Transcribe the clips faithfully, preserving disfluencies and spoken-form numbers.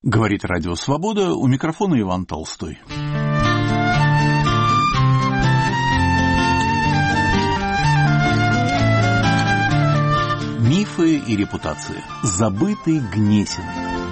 Говорит Радио Свобода, у микрофона Иван Толстой. Мифы и репутации. Забытый Гнесин.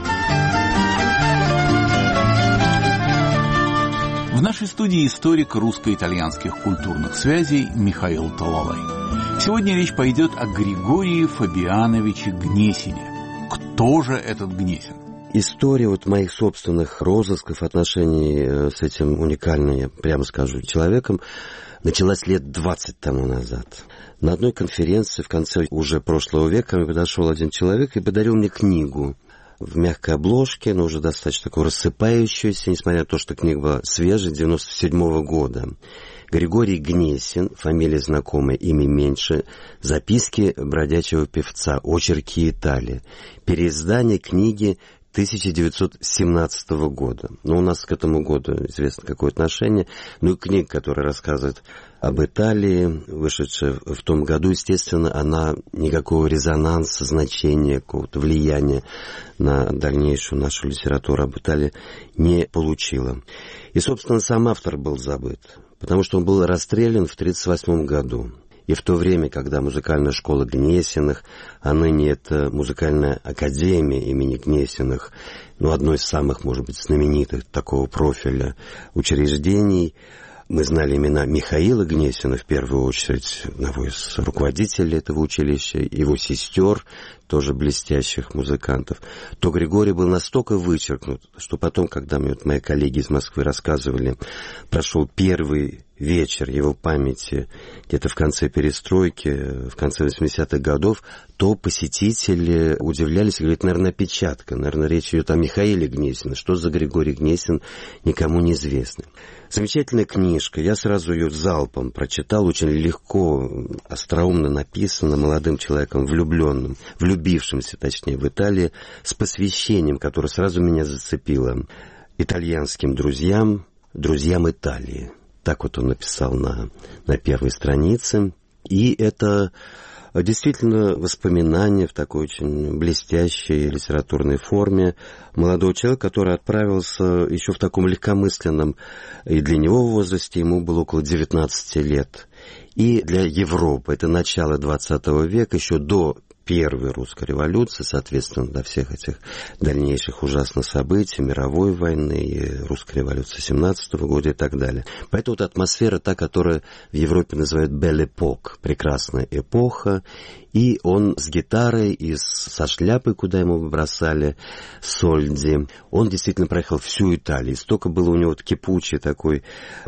В нашей студии историк русско-итальянских культурных связей Михаил Талалай. Сегодня речь пойдет о Григории Фабиановиче Гнесине. Кто же этот Гнесин? История вот моих собственных розысков, отношений с этим уникальным, я прямо скажу, человеком началась лет двадцать тому назад. На одной конференции в конце уже прошлого века мне подошел один человек и подарил мне книгу в мягкой обложке, но уже достаточно такой рассыпающейся, несмотря на то, что книга была свежая, девяносто седьмого года. Григорий Гнесин, фамилия знакомая, имя меньше, записки бродячего певца, очерки Италии, переиздание книги тысяча девятьсот семнадцатого года. Ну, у нас к этому году известно какое отношение. Ну и книга, которая рассказывает об Италии, вышедшая в том году, естественно, она никакого резонанса, значения, какого-то влияния на дальнейшую нашу литературу об Италии не получила. И, собственно, сам автор был забыт, потому что он был расстрелян в тридцать восьмом году. И в то время, когда музыкальная школа Гнесиных, а ныне это музыкальная академия имени Гнесиных, ну, одно из самых, может быть, знаменитых такого профиля учреждений, мы знали имена Михаила Гнесина, в первую очередь, одного из руководителей этого училища, его сестер, тоже блестящих музыкантов, то Григорий был настолько вычеркнут, что потом, когда мне вот мои коллеги из Москвы рассказывали, прошел первый вечер его памяти где-то в конце перестройки, в конце восьмидесятых годов, то посетители удивлялись и говорят, наверное, опечатка, наверное, речь идет о Михаиле Гнесине, что за Григорий Гнесин, никому не известно. Замечательная книжка, я сразу ее залпом прочитал, очень легко, остроумно написано, молодым человеком, влюбленным, влюбившимся, точнее, в Италии, с посвящением, которое сразу меня зацепило, итальянским друзьям, друзьям Италии. Так вот он написал на, на первой странице. И это действительно воспоминания в такой очень блестящей литературной форме молодого человека, который отправился еще в таком легкомысленном, и для него в возрасте ему было около девятнадцати лет. И для Европы, это начало двадцатого века, еще до первой русской революции, соответственно, до всех этих дальнейших ужасных событий, мировой войны, русской революции семнадцатого года и так далее. Поэтому вот атмосфера та, которую в Европе называют «Belle Époque», прекрасная эпоха, и он с гитарой и со шляпой, куда ему бросали сольди, он действительно проехал всю Италию. Столько было у него вот кипучей такой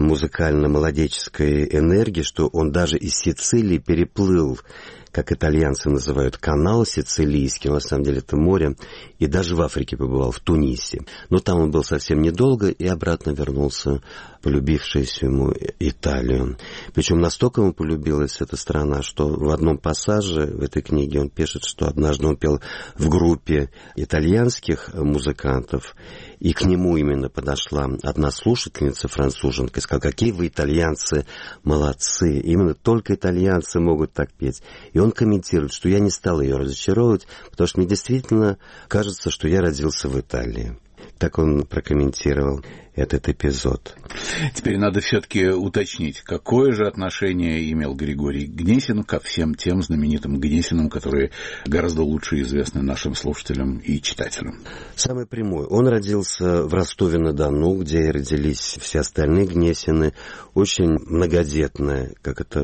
музыкально-молодеческой энергии, что он даже из Сицилии переплыл, как итальянцы называют, канал Сицилийский, на самом деле это море, и даже в Африке побывал, в Тунисе. Но там он был совсем недолго и обратно вернулся в полюбившуюся ему Италию. Причем настолько ему полюбилась эта страна, что в одном пассаже в этой книге он пишет, что однажды он пел в группе итальянских музыкантов, и к нему именно подошла одна слушательница, француженка, и сказала, какие вы итальянцы молодцы, именно только итальянцы могут так петь. И он комментирует, что я не стал ее разочаровывать, потому что мне действительно кажется, что я родился в Италии. Так он прокомментировал этот эпизод. Теперь надо все-таки уточнить, какое же отношение имел Григорий Гнесин ко всем тем знаменитым Гнесинам, которые гораздо лучше известны нашим слушателям и читателям. Самое прямое. Он родился в Ростове-на-Дону, где и родились все остальные Гнесины. Очень многодетная, как это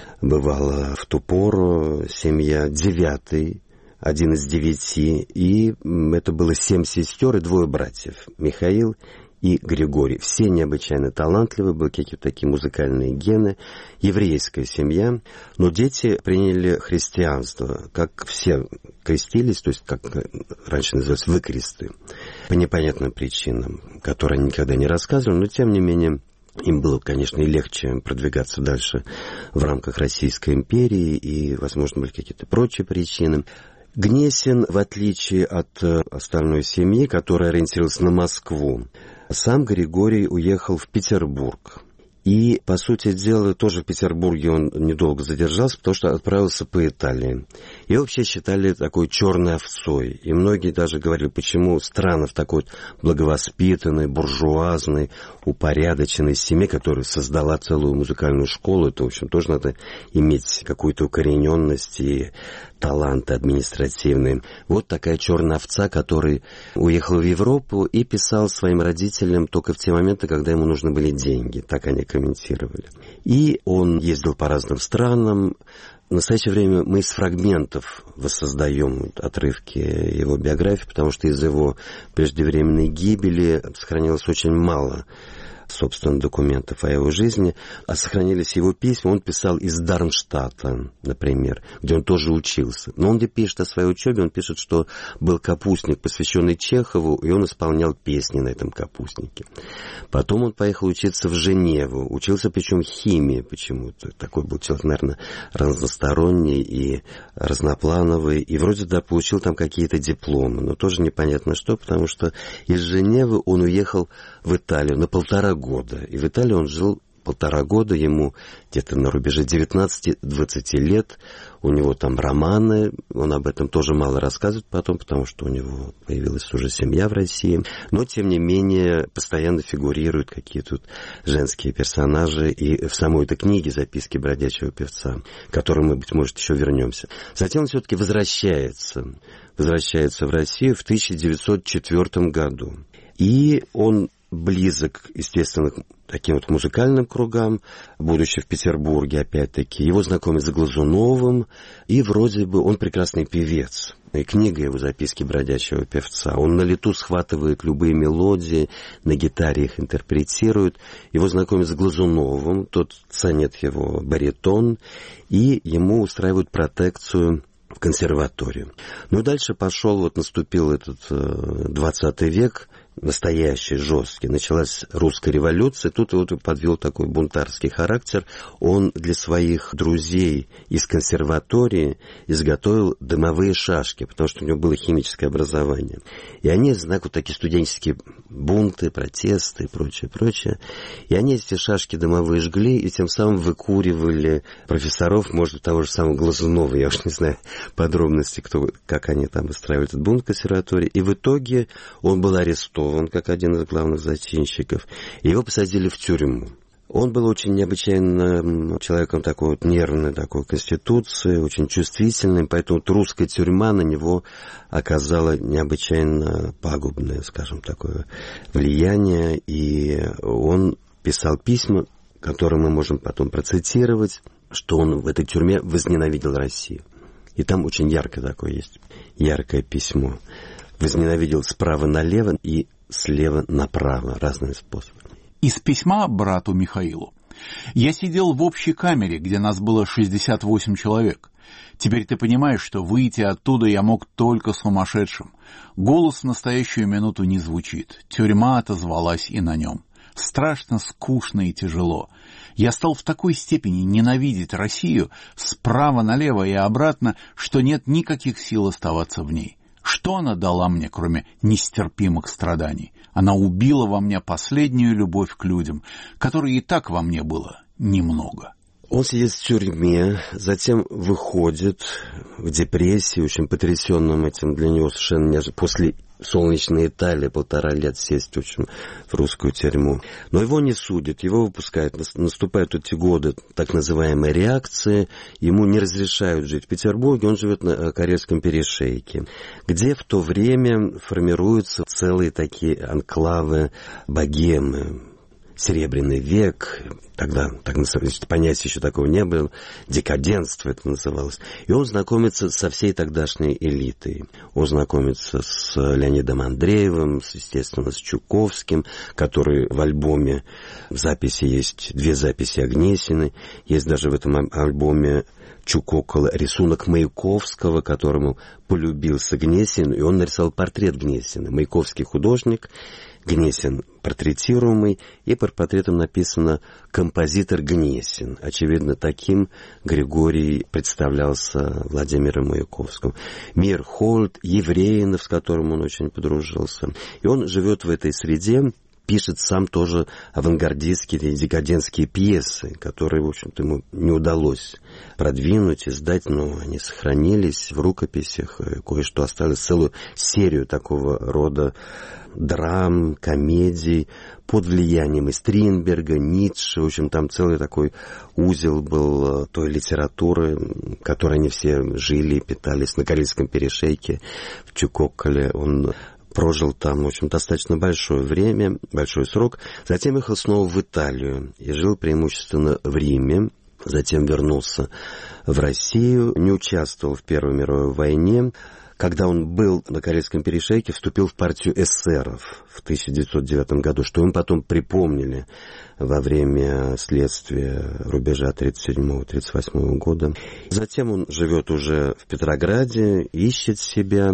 бывало в ту пору, семья, девятый, один из девяти, и это было семь сестер и двое братьев, Михаил и Григорий. Все необычайно талантливые, были какие-то такие музыкальные гены, еврейская семья, но дети приняли христианство, как все крестились, то есть, как раньше называлось, выкресты, по непонятным причинам, которые они никогда не рассказывали, но тем не менее им было, конечно, и легче продвигаться дальше в рамках Российской империи, и, возможно, были какие-то прочие причины. Гнесин, в отличие от остальной семьи, которая ориентировалась на Москву, сам Григорий уехал в Петербург. И, по сути дела, тоже в Петербурге он недолго задержался, потому что отправился по Италии. Его вообще считали такой черной овцой. И многие даже говорили, почему странно в такой благовоспитанной, буржуазной, упорядоченной семье, которая создала целую музыкальную школу, это, в общем, тоже надо иметь какую-то укорененность и таланты административные. Вот такая черная овца, который уехал в Европу и писал своим родителям только в те моменты, когда ему нужны были деньги. Так они комментировали. И он ездил по разным странам. В настоящее время мы из фрагментов воссоздаем отрывки его биографии, потому что из его преждевременной гибели сохранилось очень мало, собственно, документов о его жизни, а сохранились его письма. Он писал из Дармштадта, например, где он тоже учился. Но он, где пишет о своей учебе, он пишет, что был капустник, посвященный Чехову, и он исполнял песни на этом капустнике. Потом он поехал учиться в Женеву, учился причем химии почему-то. Такой был человек, наверное, разносторонний и разноплановый, и вроде да, получил там какие-то дипломы, но тоже непонятно что, потому что из Женевы он уехал в Италию на полтора года. И в Италии он жил полтора года, ему где-то на рубеже девятнадцати-двадцати лет. У него там романы, он об этом тоже мало рассказывает потом, потому что у него появилась уже семья в России. Но, тем не менее, постоянно фигурируют какие-то тут женские персонажи и в самой этой книге «Записки бродячего певца», к которой мы, быть может, еще вернемся. Затем он все-таки возвращается, возвращается в Россию в тысяча девятьсот четвёртом году. И он близок, естественно, к таким вот музыкальным кругам, будучи в Петербурге, опять-таки. Его знакомят с Глазуновым, и вроде бы он прекрасный певец. И книга его «Записки бродячего певца». Он на лету схватывает любые мелодии, на гитаре их интерпретирует. Его знакомят с Глазуновым, тот ценит его баритон, и ему устраивают протекцию в консерваторию. Ну и дальше пошел, вот наступил этот двадцатый век, настоящий, жесткий. Началась русская революция, тут вот подвел такой бунтарский характер. Он для своих друзей из консерватории изготовил дымовые шашки, потому что у него было химическое образование. И они, знак, вот такие студенческие бунты, протесты и прочее, прочее. И они эти шашки дымовые жгли и тем самым выкуривали профессоров, может, того же самого Глазунова, я уж не знаю подробности, кто, как они там устраивали этот бунт в консерватории. И в итоге он был арестован, он как один из главных зачинщиков, и его посадили в тюрьму. Он был очень необычайно человеком такой вот нервной такой конституции, очень чувствительным, поэтому вот русская тюрьма на него оказала необычайно пагубное, скажем, такое влияние, и он писал письма, которые мы можем потом процитировать, что он в этой тюрьме возненавидел Россию. И там очень яркое такое есть, яркое письмо. Возненавидел справа налево и слева направо, разными способами. Из письма брату Михаилу. «Я сидел в общей камере, где нас было шестьдесят восемь человек. Теперь ты понимаешь, что выйти оттуда я мог только сумасшедшим. Голос в настоящую минуту не звучит. Тюрьма отозвалась и на нем. Страшно, скучно и тяжело. Я стал в такой степени ненавидеть Россию справа налево и обратно, что нет никаких сил оставаться в ней. Что она дала мне, кроме нестерпимых страданий? Она убила во мне последнюю любовь к людям, которой и так во мне было немного». Он сидит в тюрьме, затем выходит в депрессии, очень потрясенным этим для него совершенно неожиданно. После солнечной Италии полтора лет сесть, в общем, в русскую тюрьму. Но его не судят, его выпускают. Наступают эти годы так называемой реакции. Ему не разрешают жить в Петербурге, он живет на Карельском перешейке, где в то время формируются целые такие анклавы богемы. Серебряный век, тогда так называется, понятия еще такого не было, декаденство это называлось. И он знакомится со всей тогдашней элитой. Он знакомится с Леонидом Андреевым, естественно, с Чуковским, который в альбоме, в записи есть две записи о Гнесиной, есть даже в этом альбоме чуть около рисунок Маяковского, которому полюбился Гнесин, и он нарисовал портрет Гнесина. Маяковский художник, Гнесин портретируемый, и под портретом написано «Композитор Гнесин». Очевидно, таким Григорий представлялся Владимиру Маяковскому. Мирхольд, Евреинов, с которым он очень подружился. И он живет в этой среде, пишет сам тоже авангардистские или декадентские пьесы, которые, в общем-то, ему не удалось продвинуть, издать, но они сохранились в рукописях, кое-что осталось, целую серию такого рода драм, комедий под влиянием и Стринберга, Ницше. В общем, там целый такой узел был той литературы, которой они все жили, питались на Карельском перешейке, в Чукокколе. Он прожил там, в общем, достаточно большое время, большой срок. Затем ехал снова в Италию и жил преимущественно в Риме. Затем вернулся в Россию, не участвовал в Первой мировой войне. Когда он был на Карельском перешейке, вступил в партию эсеров в тысяча девятьсот девятом году, что им потом припомнили во время следствия рубежа тридцать седьмого тридцать восьмого года. Затем он живет уже в Петрограде, ищет себя,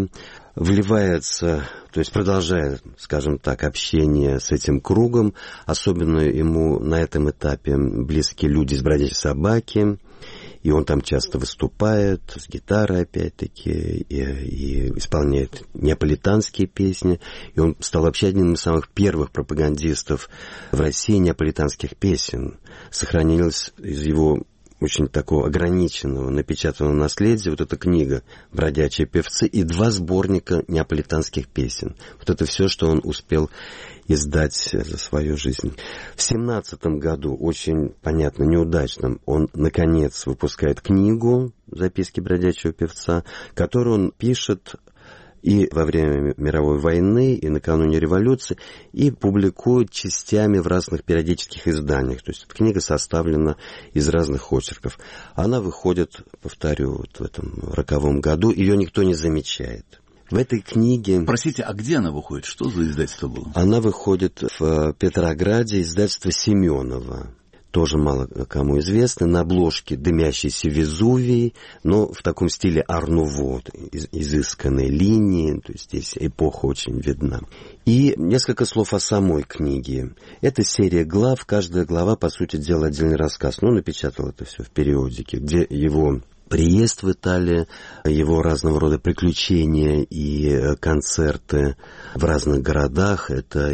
вливается, то есть продолжает, скажем так, общение с этим кругом. Особенно ему на этом этапе близки люди из «Бродячей собаки». И он там часто выступает с гитарой, опять-таки, и, и исполняет неаполитанские песни. И он стал вообще одним из самых первых пропагандистов в России неаполитанских песен. Сохранилось из его очень такого ограниченного напечатанного наследия вот эта книга «Бродячие певцы» и два сборника неаполитанских песен. Вот это все, что он успел издать за свою жизнь. В семнадцатом году, очень, понятно, неудачном, он, наконец, выпускает книгу «Записки бродячего певца», которую он пишет и во время мировой войны, и накануне революции, и публикует частями в разных периодических изданиях. То есть эта книга составлена из разных очерков. Она выходит, повторю, вот в этом роковом году, ее никто не замечает. В этой книге... Простите, а где она выходит? Что за издательство было? Она выходит в Петрограде, издательство Семенова. Тоже мало кому известно. На обложке дымящийся Везувий, но в таком стиле ар-нуво, из, изысканной линии, то есть здесь эпоха очень видна. И несколько слов о самой книге. Это серия глав, каждая глава, по сути дела, отдельный рассказ. Ну, напечатал это все в периодике, где его приезд в Италию, его разного рода приключения и концерты в разных городах. Это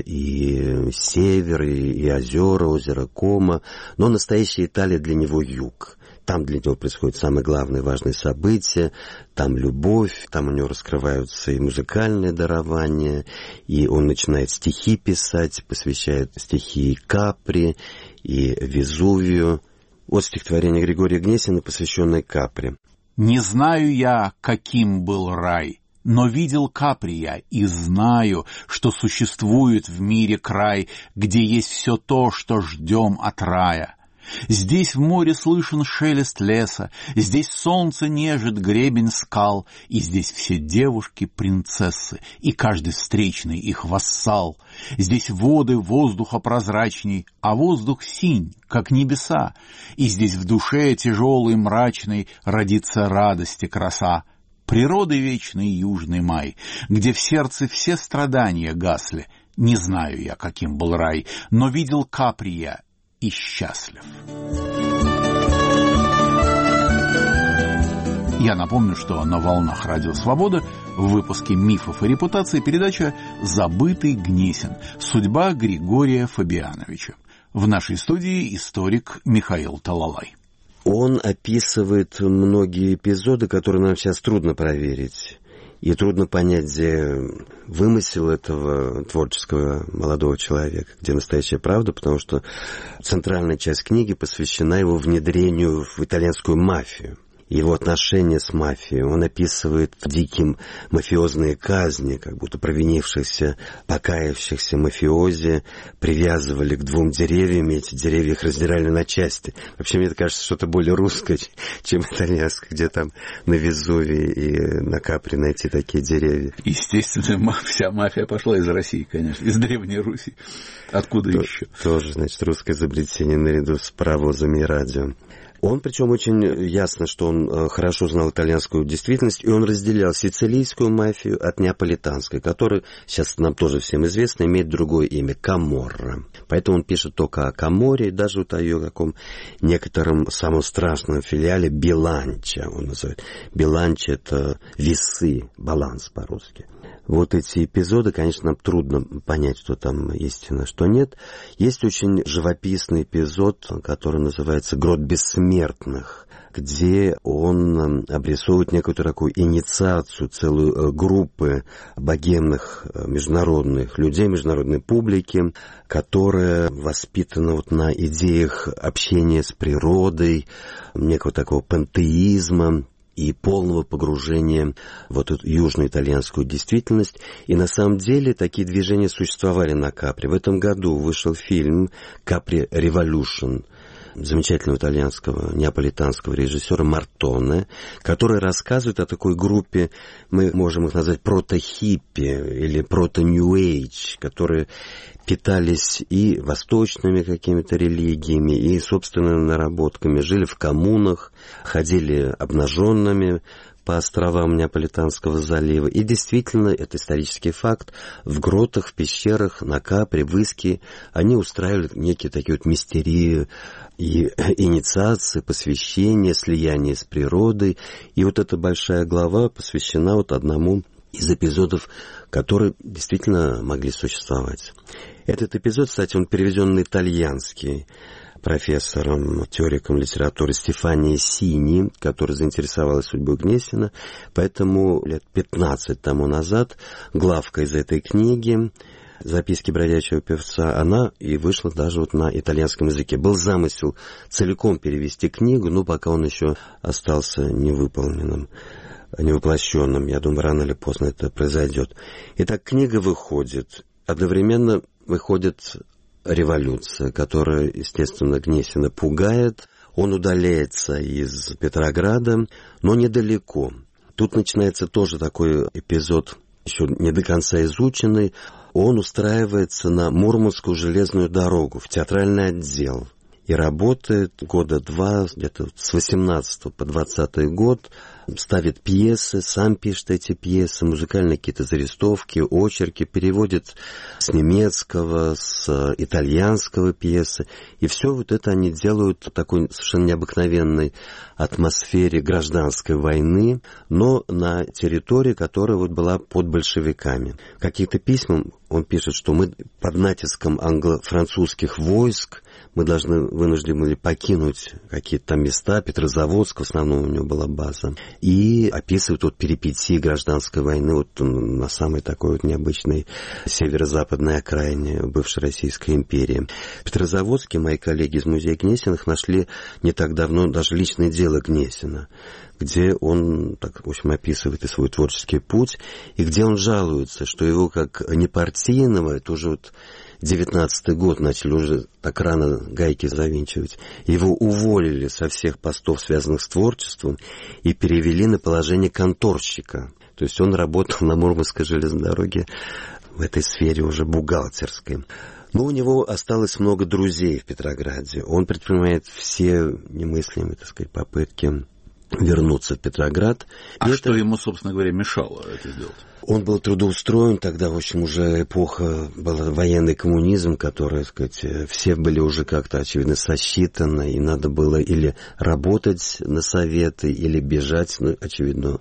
и север, и, и озера, озеро Кома. Но настоящая Италия для него юг. Там для него происходят самые главные важные события. Там любовь, там у него раскрываются и музыкальные дарования. И он начинает стихи писать, посвящает стихи и Капри, и Везувию. Вот стихотворение Григория Гнесина, посвященное Капри. «Не знаю я, каким был рай, но видел Капри я, и знаю, что существует в мире край, где есть все то, что ждем от рая. Здесь в море слышен шелест леса, здесь солнце нежит гребень скал, и здесь все девушки принцессы, и каждый встречный их вассал. Здесь воды воздуха прозрачней, а воздух синь, как небеса, и здесь в душе тяжелой мрачной родится радость и краса. Природы вечный южный май, где в сердце все страдания гасли. Не знаю я, каким был рай, но видел Капри я и счастлив». Я напомню, что на волнах Радио Свобода в выпуске «Мифов и репутации» передача «Забытый Гнесин. Судьба Григория Фабиановича». В нашей студии историк Михаил Талалай. Он описывает многие эпизоды, которые нам сейчас трудно проверить. И трудно понять, где вымысел этого творческого молодого человека, где настоящая правда, потому что центральная часть книги посвящена его внедрению в итальянскую мафию. Его отношения с мафией. Он описывает диким мафиозные казни, как будто провинившихся, покаявшихся мафиози привязывали к двум деревьям, и эти деревья их раздирали на части. Вообще, мне кажется, что-то более русское, чем итальянское, где там на Везувии и на Капри найти такие деревья. Естественно, вся мафия пошла из России, конечно, из Древней Руси. Откуда То, еще? Тоже, значит, русское изобретение наряду с паровозами и радио. Он, причем, очень ясно, что он хорошо знал итальянскую действительность, и он разделял сицилийскую мафию от неаполитанской, которая, сейчас нам тоже всем известно, имеет другое имя – Каморра. Поэтому он пишет только о Каморре, и даже вот о ее каком некотором самом страшном филиале – Биланча, он называет. Биланча – это весы, баланс по-русски. Вот эти эпизоды, конечно, нам трудно понять, что там истина, что нет. Есть очень живописный эпизод, который называется «Грот бессмертных», где он обрисовывает некую такую инициацию, целую группы богемных международных людей, международной публики, которая воспитана вот на идеях общения с природой, некого такого пантеизма и полного погружения в эту южную итальянскую действительность. И на самом деле такие движения существовали на Капри. В этом году вышел фильм «Капри Революшн» замечательного итальянского неаполитанского режиссера Мартоне, который рассказывает о такой группе, мы можем их назвать прото-хиппи или прото-нью-эйдж, которые питались и восточными какими-то религиями, и собственными наработками, жили в коммунах, ходили обнаженными по островам Неаполитанского залива. И действительно, это исторический факт, в гротах, в пещерах, на Капри, в Искии они устраивали некие такие вот мистерии и инициации, посвящения, слияния с природой. И вот эта большая глава посвящена вот одному из эпизодов, которые действительно могли существовать. Этот эпизод, кстати, он переведен на итальянский профессором, теориком литературы Стефанией Сини, которая заинтересовалась судьбой Гнесина. Поэтому лет пятнадцать тому назад главка из этой книги «Записки бродячего певца», она и вышла даже вот на итальянском языке. Был замысел целиком перевести книгу, но пока он еще остался невыполненным, невоплощенным. Я думаю, рано или поздно это произойдет. Итак, книга выходит. Одновременно выходит революция, которая, естественно, Гнесина пугает. Он удаляется из Петрограда, но недалеко. Тут начинается тоже такой эпизод, еще не до конца изученный. Он устраивается на Мурманскую железную дорогу, в театральный отдел. И работает года два, где-то с восемнадцатого по двадцатый год, ставит пьесы, сам пишет эти пьесы, музыкальные какие-то зарисовки, очерки, переводит с немецкого, с итальянского пьесы. И все вот это они делают в такой совершенно необыкновенной атмосфере гражданской войны, но на территории, которая вот была под большевиками. В каких-то письмах он пишет, что мы под натиском англо-французских войск, мы должны, вынуждены были покинуть какие-то там места, Петрозаводск, в основном у него была база, и описывает вот перипетии гражданской войны вот на самой такой вот необычной северо-западной окраине бывшей Российской империи. В Петрозаводске мои коллеги из музея Гнесиных нашли не так давно даже личное дело Гнесина, где он, так, в общем, описывает и свой творческий путь, и где он жалуется, что его как непартийного, это уже вот девятнадцатый год, начали уже так рано гайки завинчивать, его уволили со всех постов, связанных с творчеством, и перевели на положение конторщика. То есть он работал на Мурманской железной дороге в этой сфере уже бухгалтерской. Но у него осталось много друзей в Петрограде. Он предпринимает все немыслимые, так сказать, попытки вернуться в Петроград. А и что это... ему, собственно говоря, мешало это сделать? Он был трудоустроен, тогда, в общем, уже эпоха была военный коммунизм, который, так сказать, все были уже как-то, очевидно, сосчитаны, и надо было или работать на советы, или бежать, ну, очевидно,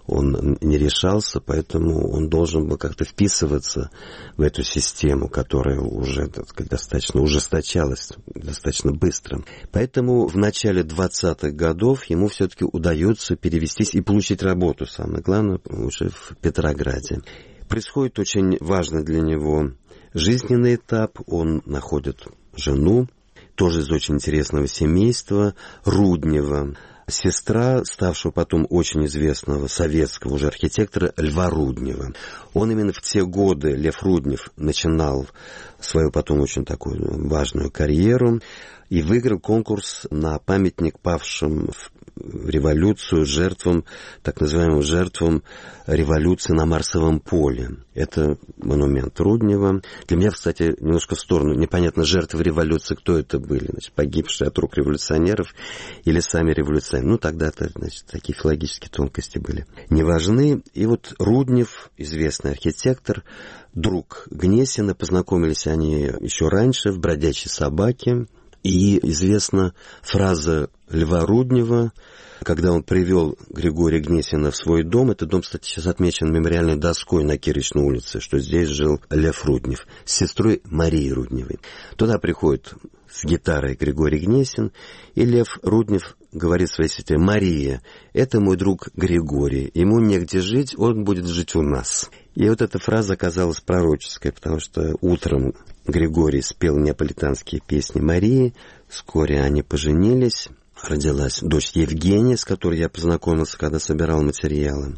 он не решался, поэтому он должен был как-то вписываться в эту систему, которая уже, так сказать, достаточно ужесточалась, достаточно быстро. Поэтому в начале двадцатых годов ему все-таки удается перевестись и получить работу, самое главное, уже в Петрограде. Происходит очень важный для него жизненный этап. Он находит жену, тоже из очень интересного семейства, Руднева, сестра, ставшего потом очень известного советского уже архитектора Льва Руднева. Он именно в те годы, Лев Руднев, начинал свою потом очень такую важную карьеру. и выиграл конкурс на памятник павшим в революцию, жертвам, так называемым жертвам революции на Марсовом поле. Это монумент Руднева. Для меня, кстати, немножко в сторону. Непонятно, жертвы революции, кто это были? Значит, погибшие от рук революционеров или сами революционеры? Ну, тогда-то, значит, такие филологические тонкости были не важны. И вот Руднев, известный архитектор, друг Гнесина, познакомились они еще раньше в «Бродячей собаке». И известна фраза Льва Руднева, когда он привел Григория Гнесина в свой дом. Этот дом, кстати, сейчас отмечен мемориальной доской на Кирочной улице, что здесь жил Лев Руднев с сестрой Марией Рудневой. Туда приходит с гитарой Григорий Гнесин, и Лев Руднев говорит своей сестре: «Мария, это мой друг Григорий, ему негде жить, он будет жить у нас». И вот эта фраза оказалась пророческой, потому что утром Григорий спел неаполитанские песни Марии, вскоре они поженились, родилась дочь Евгения, с которой я познакомился, когда собирал материалы.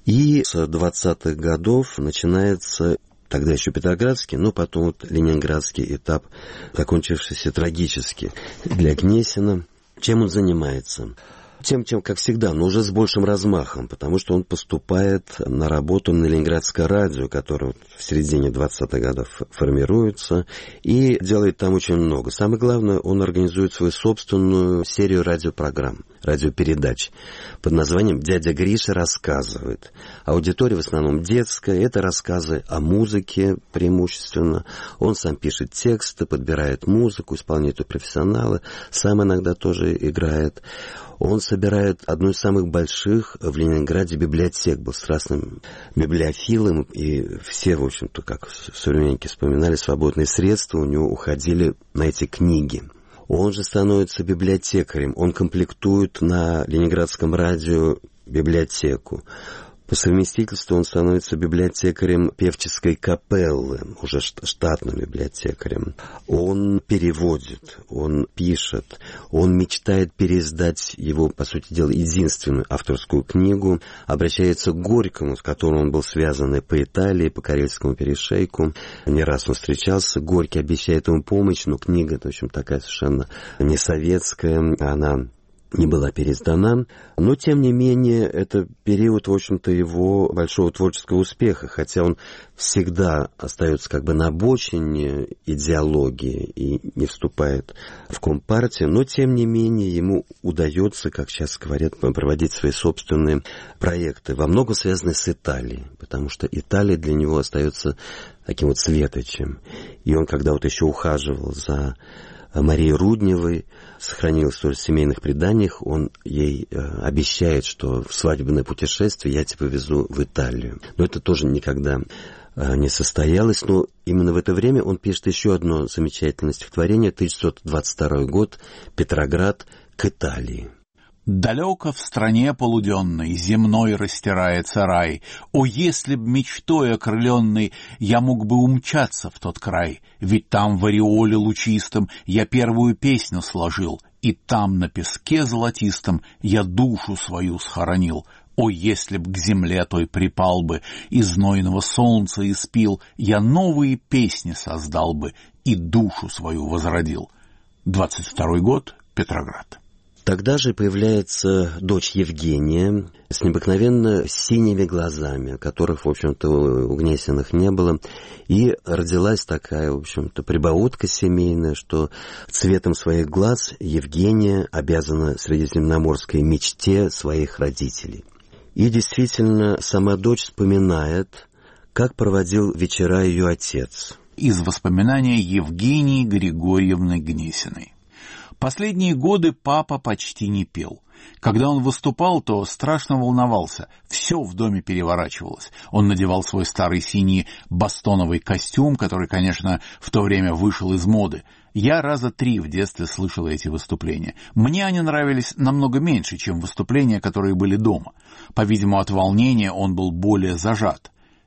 И с двадцатых годов начинается, тогда еще Петроградский, но потом вот ленинградский этап, закончившийся трагически для Гнесина. Чем он занимается? Тем, чем, как всегда, но уже с большим размахом, потому что он поступает на работу на Ленинградское радио, которое в середине двадцатых годов формируется, и делает там очень много. Самое главное, он организует свою собственную серию радиопрограмм, радиопередач под названием «Дядя Гриша рассказывает». Аудитория в основном детская, это рассказы о музыке преимущественно. Он сам пишет тексты, подбирает музыку, исполняет ее профессионалы, сам иногда тоже играет. Он собирает одну из самых больших в Ленинграде библиотек, был страстным библиофилом, и все, в общем-то, как современники вспоминали, свободные средства у него уходили на эти книги. Он же становится библиотекарем, он комплектует на Ленинградском радио библиотеку. По совместительству он становится библиотекарем певческой капеллы, уже штатным библиотекарем. Он переводит, он пишет, он мечтает переиздать его, по сути дела, единственную авторскую книгу, обращается к Горькому, с которым он был связан и по Италии, по Карельскому перешейку. Не раз он встречался, Горький обещает ему помощь, но книга, в общем, такая совершенно не советская, она не была переиздана, но, тем не менее, это период, в общем-то, его большого творческого успеха, хотя он всегда остается как бы на обочине идеологии и не вступает в Компартию, но, тем не менее, ему удается, как сейчас говорят, проводить свои собственные проекты, во многом связанные с Италией, потому что Италия для него остается таким вот светочем. И он, когда вот еще ухаживал за Марии Рудневой, сохранилось тоже в семейных преданиях, он ей э, обещает, что в свадебное путешествие я тебя повезу в Италию. Но это тоже никогда э, не состоялось. Но именно в это время он пишет еще одно замечательное стихотворение, тысяча девятьсот двадцать второй год, «Петроград к Италии». Далеко в стране полуденной земной растирается рай. О, если б мечтой окрыленной я мог бы умчаться в тот край, ведь там в ореоле лучистом я первую песню сложил, и там на песке золотистом я душу свою схоронил. О, если б к земле той припал бы, и знойного солнца испил, я новые песни создал бы и душу свою возродил. двадцать второй год, Петроград. Тогда же появляется дочь Евгения с необыкновенно синими глазами, которых, в общем-то, у Гнесиных не было. И родилась такая, в общем-то, прибаутка семейная, что цветом своих глаз Евгения обязана средиземноморской мечте своих родителей. И действительно, сама дочь вспоминает, как проводил вечера ее отец. Из воспоминания Евгении Григорьевны Гнесиной. Последние годы папа почти не пел. Когда он выступал, то страшно волновался. Все в доме переворачивалось. Он надевал свой старый синий бастоновый костюм, который, конечно, в то время вышел из моды. Я раза три в детстве слышал эти выступления. Мне они нравились намного меньше, чем выступления, которые были дома. По-видимому, от волнения он был более зажат.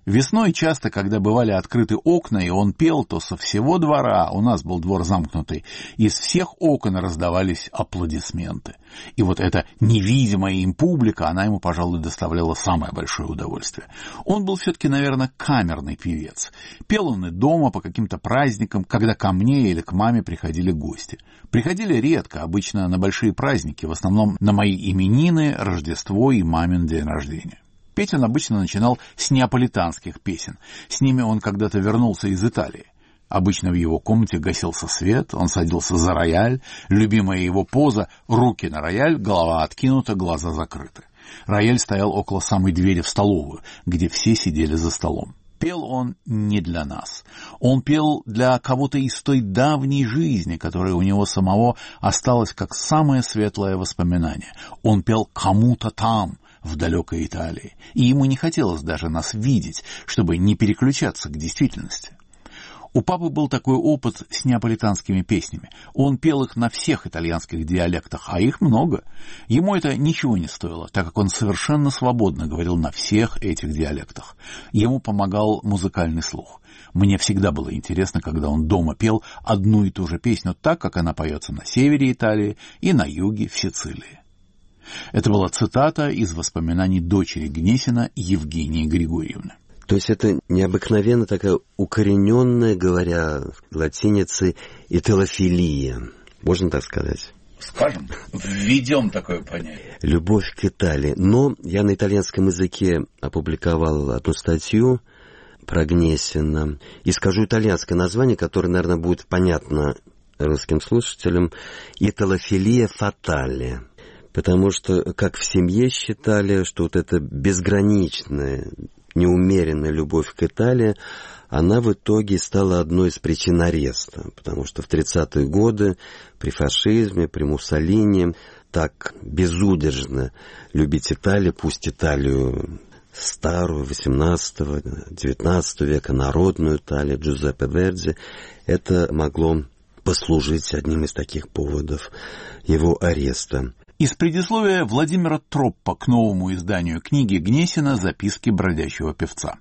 Весной часто, когда бывали открыты окна, и он пел, то со всего двора, у нас был двор замкнутый, из всех окон раздавались аплодисменты. И вот эта невидимая им публика, она ему, пожалуй, доставляла самое большое удовольствие. Он был все-таки, наверное, камерный певец. Пел он и дома по каким-то праздникам, когда ко мне или к маме приходили гости. Приходили редко, обычно на большие праздники, в основном на мои именины, Рождество и мамин день рождения. Петь он обычно начинал с неаполитанских песен. С ними он когда-то вернулся из Италии. Обычно в его комнате гасился свет, он садился за рояль, любимая его поза — руки на рояль, голова откинута, глаза закрыты. Рояль стоял около самой двери в столовую, где все сидели за столом. Пел он не для нас. Он пел для кого-то из той давней жизни, которая у него самого осталась как самое светлое воспоминание. Он пел кому-то там, в далекой Италии, и ему не хотелось даже нас видеть, чтобы не переключаться к действительности. У папы был такой опыт с неаполитанскими песнями. Он пел их на всех итальянских диалектах, а их много. Ему это ничего не стоило, так как он совершенно свободно говорил на всех этих диалектах. Ему помогал музыкальный слух. Мне всегда было интересно, когда он дома пел одну и ту же песню так, как она поется на севере Италии и на юге в Сицилии. Это была цитата из воспоминаний дочери Гнесина Евгении Григорьевны. То есть это необыкновенно такая укорененная, говоря латиницей, италофилия. Можно так сказать? Скажем, введем такое понятие. Любовь к Италии. Но я на итальянском языке опубликовал одну статью про Гнесина. И скажу итальянское название, которое, наверное, будет понятно русским слушателям. Италофилия фатале. Потому что, как в семье считали, что вот эта безграничная, неумеренная любовь к Италии, она в итоге стала одной из причин ареста. Потому что в тридцатые годы при фашизме, при Муссолини так безудержно любить Италию, пусть Италию старую, восемнадцатого, девятнадцатого века, народную Италию, Джузеппе Верди, это могло послужить одним из таких поводов его ареста. Из предисловия Владимира Троппа к новому изданию книги Гнесина «Записки бродячего певца».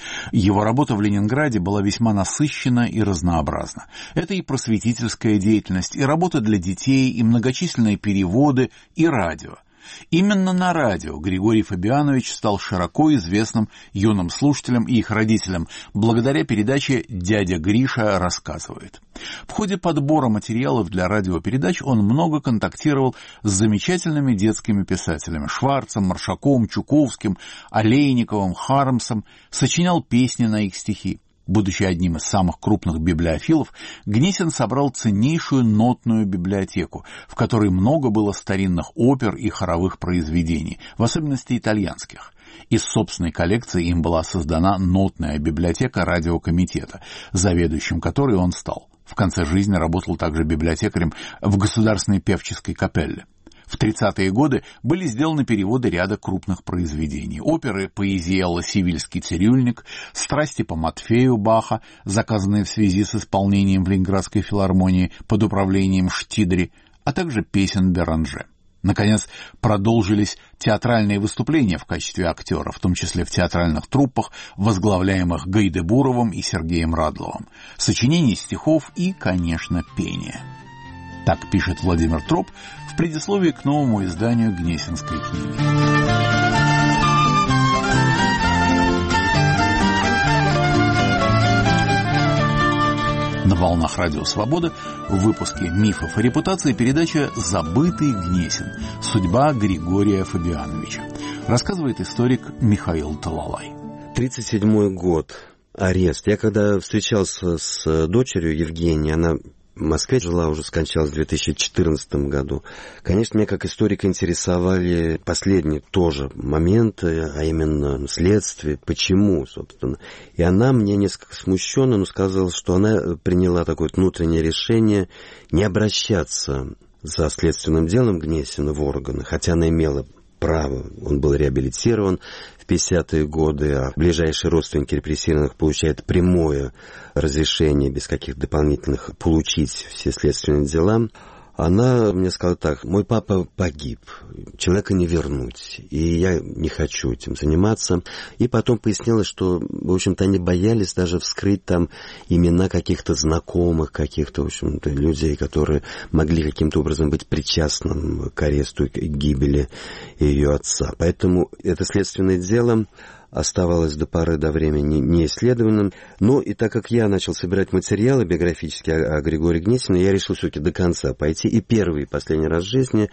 Его работа в Ленинграде была весьма насыщена и разнообразна. Это и просветительская деятельность, и работа для детей, и многочисленные переводы, и радио. Именно на радио Григорий Фабианович стал широко известным юным слушателям и их родителям благодаря передаче «Дядя Гриша рассказывает». В ходе подбора материалов для радиопередач он много контактировал с замечательными детскими писателями Шварцем, Маршаком, Чуковским, Олейниковым, Хармсом, сочинял песни на их стихи. Будучи одним из самых крупных библиофилов, Гнесин собрал ценнейшую нотную библиотеку, в которой много было старинных опер и хоровых произведений, в особенности итальянских. Из собственной коллекции им была создана нотная библиотека радиокомитета, заведующим которой он стал. В конце жизни работал также библиотекарем в Государственной певческой капелле. В тридцатые годы были сделаны переводы ряда крупных произведений. Оперы «Поэзиэлла Сивильский цирюльник», «Страсти по Матфею» Баха, заказанные в связи с исполнением в Ленинградской филармонии под управлением Штидри, а также песен Беранже. Наконец, продолжились театральные выступления в качестве актера, в том числе в театральных труппах, возглавляемых Гайдебуровым и Сергеем Радловым, сочинение стихов и, конечно, пение. Так пишет Владимир Троп в предисловии к новому изданию Гнесинской книги. На волнах Радио Свобода в выпуске «Мифов и репутации» передача «Забытый Гнесин. Судьба Григория Фабиановича». Рассказывает историк Михаил Талалай. тридцать седьмой год. Арест. Я когда встречался с дочерью Евгенией, она в Москве жила, уже скончалась в две тысячи четырнадцатом году. Конечно, меня как историка интересовали последние тоже моменты, а именно следствие, почему, собственно. И она мне несколько смущенно, но сказала, что она приняла такое внутреннее решение не обращаться за следственным делом Гнесина в органы, хотя она имела право, он был реабилитирован в пятидесятые годы, а ближайшие родственники репрессированных получают прямое разрешение без каких-то дополнительных получить все следственные дела. Она мне сказала так: мой папа погиб, человека не вернуть, и я не хочу этим заниматься. И потом пояснила, что, в общем-то, они боялись даже вскрыть там имена каких-то знакомых, каких-то, в общем-то, людей, которые могли каким-то образом быть причастным к аресту и к гибели ее отца. Поэтому это следственное дело оставалось до поры до времени неисследованным. Но и так как я начал собирать материалы биографические о, о Григории Гнесине, я решил все-таки до конца пойти. И первый и последний раз в жизни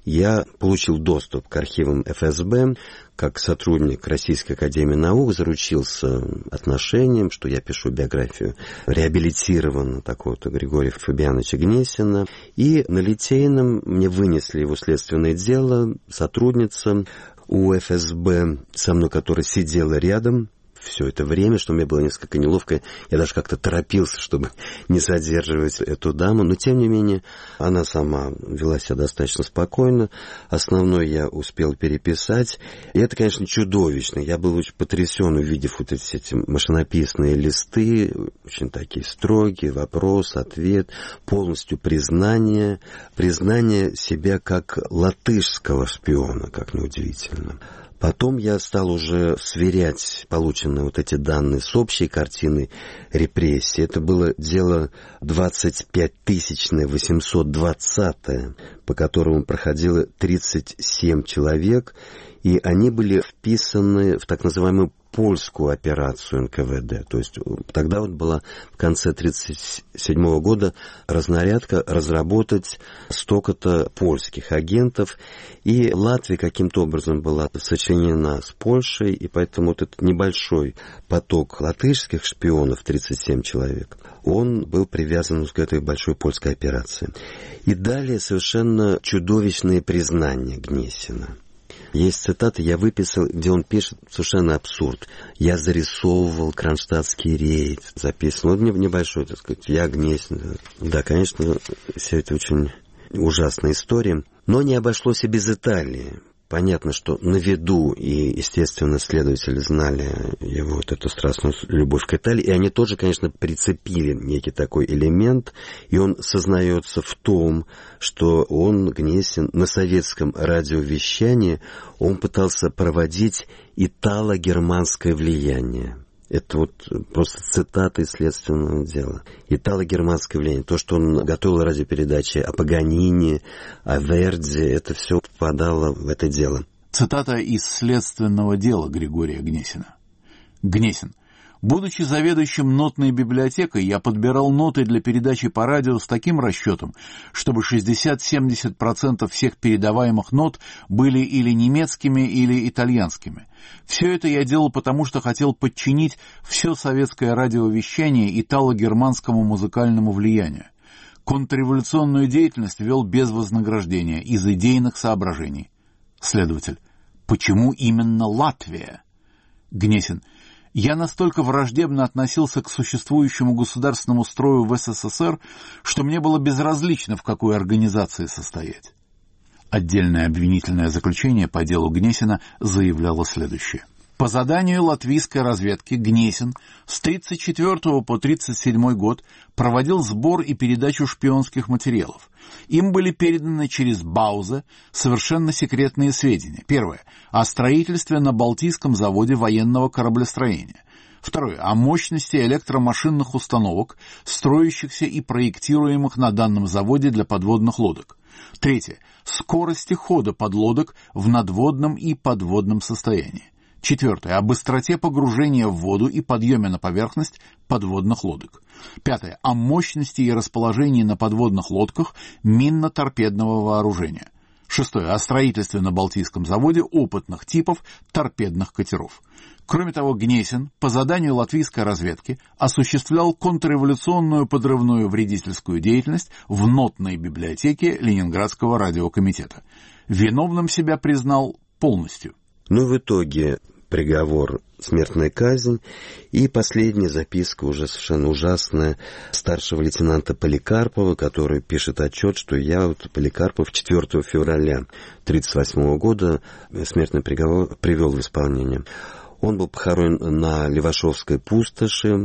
я получил доступ к архивам эф эс бэ, как сотрудник Российской академии наук, заручился отношением, что я пишу биографию реабилитированного такого-то Григория Фабиановича Гнесина. И на Литейном мне вынесли его следственное дело, сотрудница у эф эс бэ, со мной, которая сидела рядом все это время, что мне было несколько неловко. Я даже как-то торопился, чтобы не задерживать эту даму. Но, тем не менее, она сама вела себя достаточно спокойно. Основное я успел переписать. И это, конечно, чудовищно. Я был очень потрясен, увидев вот эти, эти машинописные листы, очень такие строгие, вопрос, ответ, полностью признание. Признание себя как латышского шпиона, как неудивительно. Потом я стал уже сверять полученные вот эти данные с общей картиной репрессий. Это было дело двадцать пять тысяч восемьсот двадцатое, по которому проходило тридцать семь человек, и они были вписаны в так называемую польскую операцию эн ка вэ дэ. То есть тогда вот была в конце тридцать седьмого года разнарядка разработать столько-то польских агентов. И Латвия каким-то образом была сочленена с Польшей, и поэтому вот этот небольшой поток латышских шпионов, тридцать семь человек, он был привязан к этой большой польской операции. И далее совершенно чудовищные признания Гнесина. Есть цитаты, я выписал, где он пишет совершенно абсурд. Я зарисовывал кронштадтский рейд, записано. Ну, небольшой, так сказать, я Гнесин. Да, конечно, все это очень ужасная история. Но не обошлось и без Италии. Понятно, что на виду, и, естественно, следователи знали его вот эту страстную любовь к Италии, и они тоже, конечно, прицепили некий такой элемент, и он сознается в том, что он, Гнесин, на советском радиовещании, он пытался проводить итало-германское влияние. Это вот просто цитата из следственного дела. Итало-германское влияние. То, что он готовил радиопередачи о Паганини, о Верди, это все попадало в это дело. Цитата из следственного дела Григория Гнесина. Гнесин. Будучи заведующим нотной библиотекой, я подбирал ноты для передачи по радио с таким расчетом, чтобы шестьдесят-семьдесят процентов всех передаваемых нот были или немецкими, или итальянскими. Все это я делал потому, что хотел подчинить все советское радиовещание итало-германскому музыкальному влиянию. Контрреволюционную деятельность вел без вознаграждения, из идейных соображений. Следователь. Почему именно Латвия? Гнесин. Я настолько враждебно относился к существующему государственному строю в эс эс эс эр, что мне было безразлично, в какой организации состоять. Отдельное обвинительное заключение по делу Гнесина заявляло следующее. По заданию латвийской разведки Гнесин с тридцать четвёртого по тридцать седьмой год проводил сбор и передачу шпионских материалов. Им были переданы через Баузе совершенно секретные сведения. Первое. О строительстве на Балтийском заводе военного кораблестроения. Второе. О мощности электромашинных установок, строящихся и проектируемых на данном заводе для подводных лодок. Третье. Скорости хода подлодок в надводном и подводном состоянии. Четвертое. О быстроте погружения в воду и подъеме на поверхность подводных лодок. Пятое. О мощности и расположении на подводных лодках минно-торпедного вооружения. Шестое. О строительстве на Балтийском заводе опытных типов торпедных катеров. Кроме того, Гнесин по заданию латвийской разведки осуществлял контрреволюционную подрывную вредительскую деятельность в нотной библиотеке Ленинградского радиокомитета. Виновным себя признал полностью. Ну, в итоге приговор — смертная казнь, и последняя записка, уже совершенно ужасная, старшего лейтенанта Поликарпова, который пишет отчет, что я, вот, Поликарпов, четвёртого февраля тысяча девятьсот тридцать восьмого года смертный приговор привел в исполнение. Он был похоронен на Левашовской пустоши,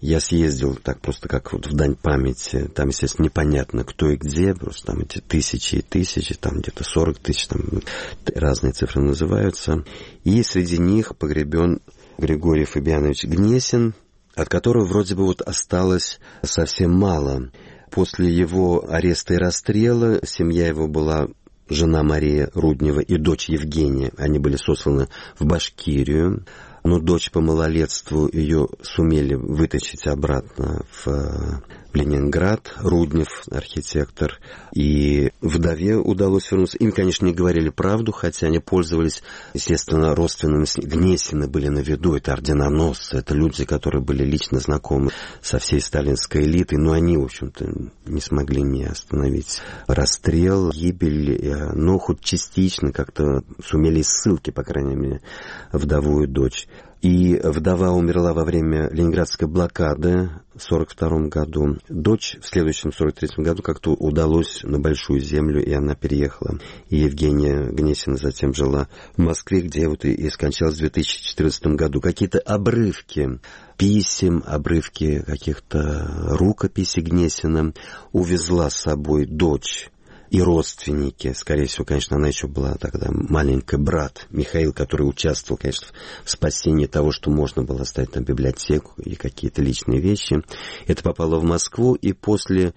Я съездил так просто как вот в дань памяти. Там, естественно, непонятно, кто и где. Просто там эти тысячи и тысячи, там где-то сорок тысяч, там разные цифры называются. И среди них погребен Григорий Фабианович Гнесин, от которого вроде бы вот осталось совсем мало. После его ареста и расстрела семья его была жена Мария Руднева и дочь Евгения. Они были сосланы в Башкирию. Но дочь по малолетству ее сумели вытащить обратно в Ленинград, Руднев, архитектор, и вдове удалось вернуться. Им, конечно, не говорили правду, хотя они пользовались, естественно, родственными. Гнесины были на виду, это орденоносцы, это люди, которые были лично знакомы со всей сталинской элитой, но они, в общем-то, не смогли не остановить расстрел, гибель, но хоть частично как-то сумели из ссылки, по крайней мере, вдову и дочь. И вдова умерла во время Ленинградской блокады в сорок втором году. Дочь в следующем сорок третьем году как-то удалось на Большую Землю, и она переехала. И Евгения Гнесина затем жила в Москве, где вот и скончалась в две тысячи четырнадцатом году. Какие-то обрывки писем, обрывки каких-то рукописей Гнесина увезла с собой дочь. И родственники, скорее всего, конечно, она еще была тогда маленький брат Михаил, который участвовал, конечно, в спасении того, что можно было оставить на библиотеку и какие-то личные вещи. Это попало в Москву, и после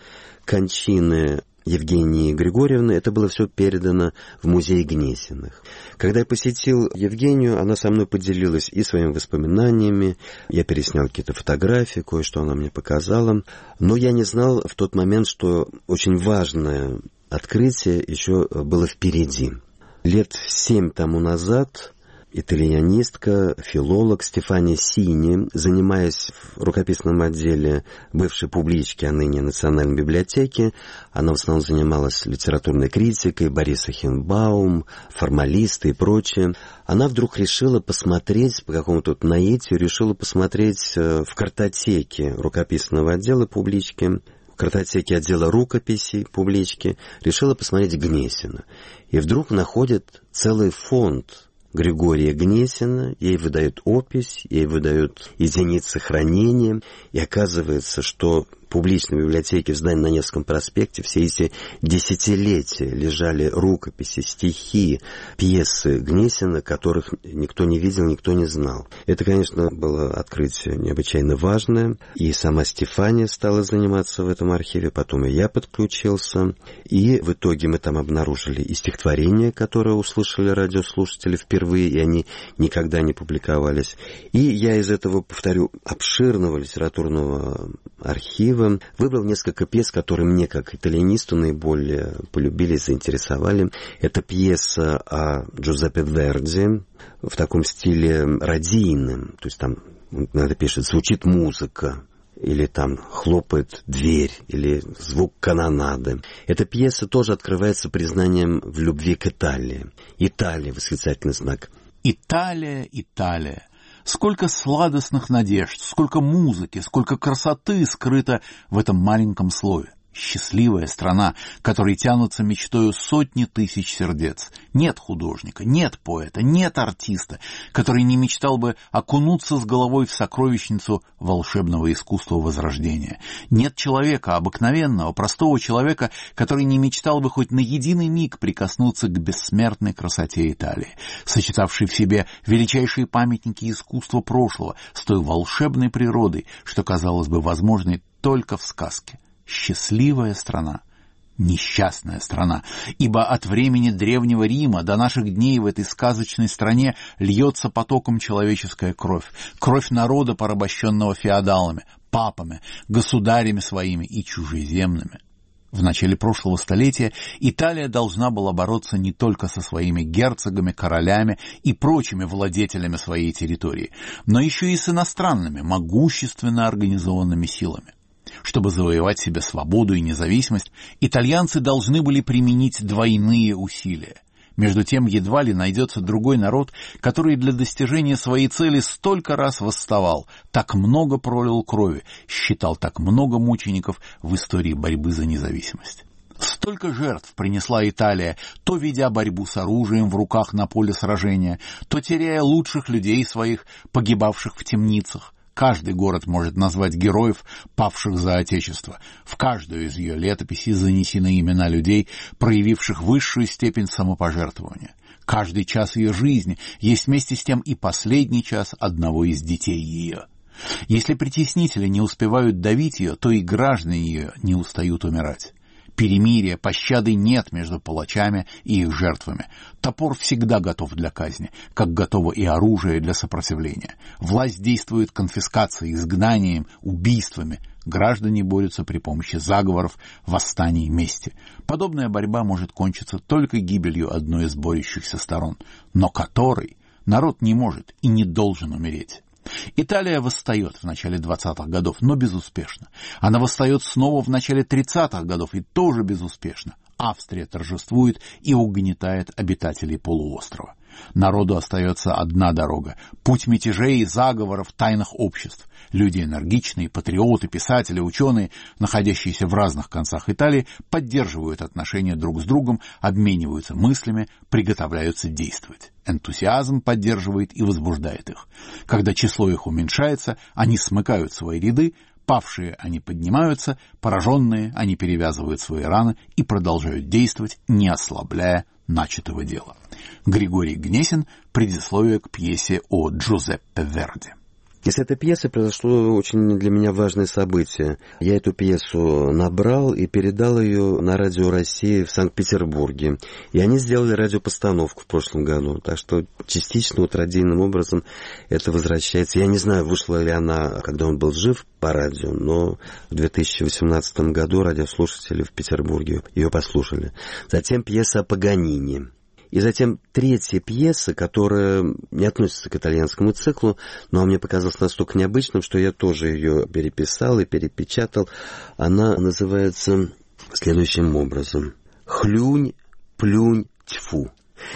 кончины Евгении Григорьевны это было все передано в музей Гнесиных. Когда я посетил Евгению, она со мной поделилась и своими воспоминаниями, я переснял какие-то фотографии, кое-что она мне показала, но я не знал в тот момент, что очень важное открытие еще было впереди. Лет семь тому назад итальянистка, филолог Стефания Сини, занимаясь в рукописном отделе бывшей публички, а ныне Национальной библиотеки, она в основном занималась литературной критикой, Борис Ахенбаум, формалисты и прочее. Она вдруг решила посмотреть, по какому-то наитию, решила посмотреть в картотеке рукописного отдела публички, в картотеке отдела рукописей публички, решила посмотреть Гнесина. И вдруг находит целый фонд Григория Гнесина, ей выдают опись, ей выдают единицы хранения, и оказывается, что в публичной библиотеке в здании на Невском проспекте все эти десятилетия лежали рукописи, стихи, пьесы Гнесина, которых никто не видел, никто не знал. Это, конечно, было открытие необычайно важное, и сама Стефания стала заниматься в этом архиве, потом и я подключился, и в итоге мы там обнаружили и стихотворения, которые услышали радиослушатели впервые, и они никогда не публиковались. И я из этого, повторю, обширного литературного архива выбрал несколько пьес, которые мне, как итальянисту, наиболее полюбились, заинтересовали. Это пьеса о Джузеппе Верди в таком стиле радийном, то есть там, надо пишет, звучит музыка, или там хлопает дверь, или звук канонады. Эта пьеса тоже открывается признанием в любви к Италии. Италия, восклицательный знак. Италия, Италия. Сколько сладостных надежд, сколько музыки, сколько красоты скрыто в этом маленьком слове. Счастливая страна, которой тянутся мечтою сотни тысяч сердец. Нет художника, нет поэта, нет артиста, который не мечтал бы окунуться с головой в сокровищницу волшебного искусства Возрождения. Нет человека, обыкновенного, простого человека, который не мечтал бы хоть на единый миг прикоснуться к бессмертной красоте Италии, сочетавшей в себе величайшие памятники искусства прошлого с той волшебной природой, что казалось бы возможной только в сказке. Счастливая страна, несчастная страна, ибо от времени Древнего Рима до наших дней в этой сказочной стране льется потоком человеческая кровь, кровь народа, порабощенного феодалами, папами, государями своими и чужеземными. В начале прошлого столетия Италия должна была бороться не только со своими герцогами, королями и прочими владетелями своей территории, но еще и с иностранными, могущественно организованными силами. Чтобы завоевать себе свободу и независимость, итальянцы должны были применить двойные усилия. Между тем, едва ли найдется другой народ, который для достижения своей цели столько раз восставал, так много пролил крови, считал так много мучеников в истории борьбы за независимость. Столько жертв принесла Италия, то ведя борьбу с оружием в руках на поле сражения, то теряя лучших людей своих, погибавших в темницах. Каждый город может назвать героев, павших за Отечество. В каждую из ее летописей занесены имена людей, проявивших высшую степень самопожертвования. Каждый час ее жизни есть вместе с тем и последний час одного из детей ее. Если притеснители не успевают давить ее, то и граждане ее не устают умирать. Перемирия, пощады нет между палачами и их жертвами. Топор всегда готов для казни, как готово и оружие для сопротивления. Власть действует конфискацией, изгнанием, убийствами. Граждане борются при помощи заговоров, восстаний, мести. Подобная борьба может кончиться только гибелью одной из борющихся сторон, но которой народ не может и не должен умереть. Италия восстает в начале двадцатых годов, но безуспешно. Она восстает снова в начале тридцатых годов и тоже безуспешно. Австрия торжествует и угнетает обитателей полуострова. Народу остается одна дорога – путь мятежей, заговоров, тайных обществ. Люди энергичные, патриоты, писатели, ученые, находящиеся в разных концах Италии, поддерживают отношения друг с другом, обмениваются мыслями, приготовляются действовать. Энтузиазм поддерживает и возбуждает их. Когда число их уменьшается, они смыкают свои ряды, павшие они поднимаются, пораженные они перевязывают свои раны и продолжают действовать, не ослабляя начатого дела. Григорий Гнесин. Предисловие к пьесе о Джузеппе Верди. Из этой пьесы произошло очень для меня важное событие. Я эту пьесу набрал и передал ее на Радио России в Санкт-Петербурге. И они сделали радиопостановку в прошлом году. Так что частично, утрадийным образом это возвращается. Я не знаю, вышла ли она, когда он был жив, по радио, но в две тысячи восемнадцатом году радиослушатели в Петербурге ее послушали. Затем пьеса о Паганини. И затем третья пьеса, которая не относится к итальянскому циклу, но мне показалась настолько необычным, что я тоже ее переписал и перепечатал. Она называется следующим образом. «Хлюнь, плюнь, тьфу».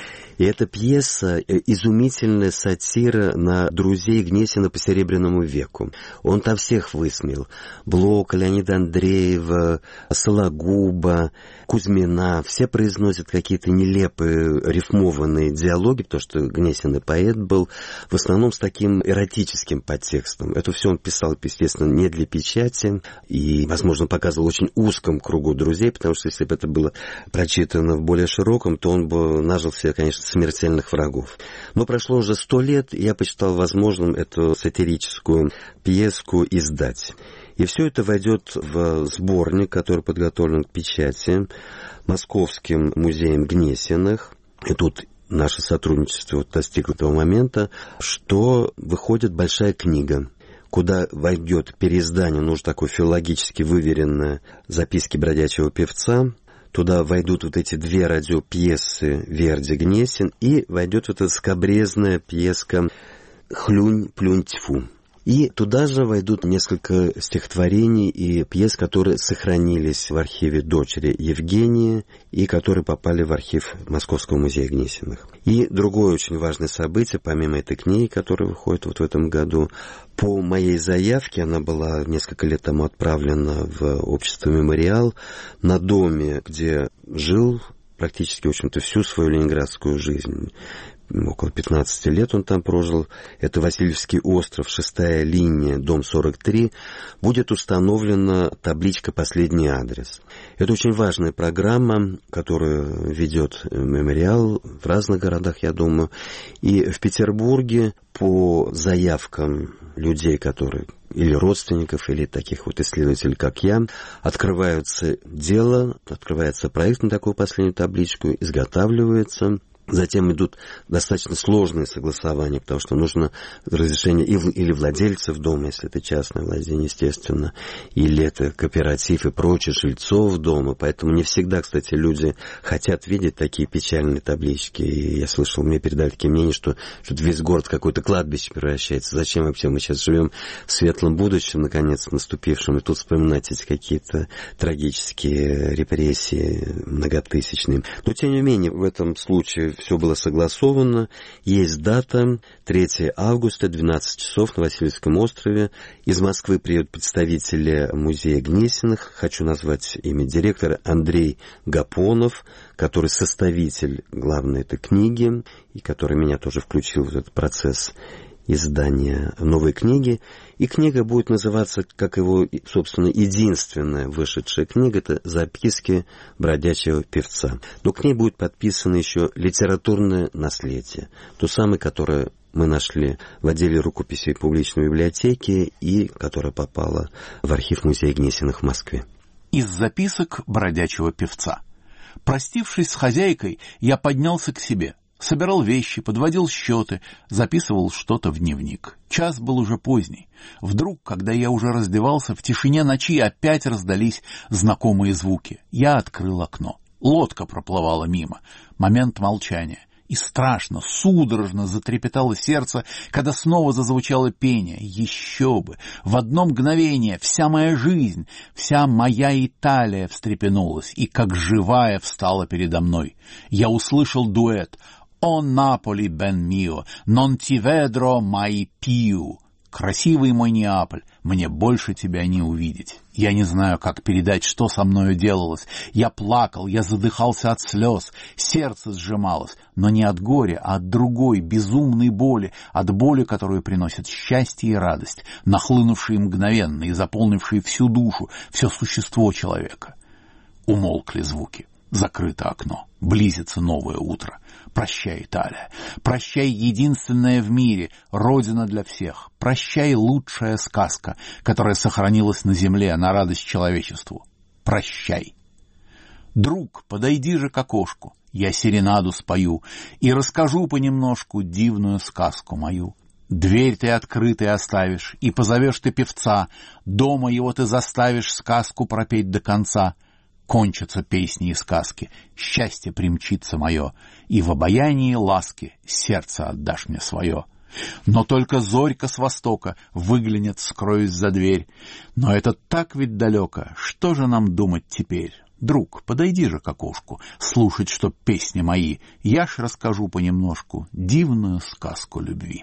И эта пьеса — изумительная сатира на друзей Гнесина по Серебряному веку. Он там всех высмеял. Блока, Леонида Андреева, Сологуба, Кузьмина. Все произносят какие-то нелепые рифмованные диалоги, потому что Гнесин и поэт был, в основном с таким эротическим подтекстом. Это все он писал, естественно, не для печати и, возможно, показывал очень узком кругу друзей, потому что если бы это было прочитано в более широком, то он бы нажил себе, конечно, смертельных врагов. Но прошло уже сто лет, и я посчитал возможным эту сатирическую пьеску издать. И все это войдет в сборник, который подготовлен к печати Московским музеем Гнесиных. И тут наше сотрудничество достигло того момента, что выходит большая книга, куда войдет переиздание, нужно такое филологически выверенное, записки бродячего певца. Туда войдут вот эти две радиопьесы Верди, Гнесин, и войдет вот эта скабрезная пьеска «Хлюнь, плюнь, тьфу». И туда же войдут несколько стихотворений и пьес, которые сохранились в архиве дочери Евгении и которые попали в архив Московского музея Гнесиных. И другое очень важное событие, помимо этой книги, которая выходит вот в этом году, по моей заявке, она была несколько лет тому отправлена в общество «Мемориал», на доме, где жил практически, в общем-то, всю свою ленинградскую жизнь. Около пятнадцати лет он там прожил. Это Васильевский остров, шестая линия, дом сорок три. Будет установлена табличка «Последний адрес». Это очень важная программа, которую ведет «Мемориал» в разных городах, я думаю. И в Петербурге по заявкам людей, которые или родственников, или таких вот исследователей, как я, открывается дело, открывается проект на такую последнюю табличку, изготавливается. Затем идут достаточно сложные согласования, потому что нужно разрешение или владельцев дома, если это частное владение, естественно, или это кооператив и прочие, жильцов дома. Поэтому не всегда, кстати, люди хотят видеть такие печальные таблички. И я слышал, мне передали такие мнения, что, что весь город в какое-то кладбище превращается. Зачем вообще мы сейчас живем в светлом будущем, наконец, наступившем, и тут вспоминать эти какие-то трагические репрессии многотысячные. Но, тем не менее, в этом случае все было согласовано. Есть дата, третьего августа, двенадцать часов на Васильевском острове. Из Москвы приедут представители музея Гнесиных. Хочу назвать имя директора Андрей Гапонов, который составитель главной этой книги, и который меня тоже включил в этот процесс издание новой книги. И книга будет называться, как его, собственно, единственная вышедшая книга, это «Записки бродячего певца». Но к ней будет подписано еще литературное наследие, то самое, которое мы нашли в отделе рукописей публичной библиотеки и которое попало в архив музея Гнесиных в Москве. Из записок бродячего певца. Простившись с хозяйкой, я поднялся к себе. Собирал вещи, подводил счеты, записывал что-то в дневник. Час был уже поздний. Вдруг, когда я уже раздевался, в тишине ночи опять раздались знакомые звуки. Я открыл окно. Лодка проплывала мимо. Момент молчания. И страшно, судорожно затрепетало сердце, когда снова зазвучало пение. Еще бы! В одно мгновение вся моя жизнь, вся моя Италия встрепенулась и, как живая, встала передо мной. Я услышал дуэт «О Наполи, бен мио, non ti vedrò mai più». «Красивый мой Неаполь, мне больше тебя не увидеть». Я не знаю, как передать, что со мною делалось. Я плакал, я задыхался от слез, сердце сжималось, но не от горя, а от другой, безумной боли, от боли, которую приносит счастье и радость, нахлынувшие мгновенно и заполнившие всю душу, все существо человека. Умолкли звуки. Закрыто окно. Близится новое утро. Прощай, Италия. Прощай, единственная в мире, родина для всех. Прощай, лучшая сказка, которая сохранилась на земле на радость человечеству. Прощай. Друг, подойди же к окошку, я серенаду спою и расскажу понемножку дивную сказку мою. Дверь ты открытой оставишь, и позовешь ты певца, дома его ты заставишь сказку пропеть до конца. Кончатся песни и сказки, счастье примчится мое, и в обаянии ласки сердце отдашь мне свое. Но только зорька с востока выглянет, скроюсь за дверь. Но это так ведь далеко, что же нам думать теперь? Друг, подойди же к окошку, слушать, что песни мои, я ж расскажу понемножку дивную сказку любви.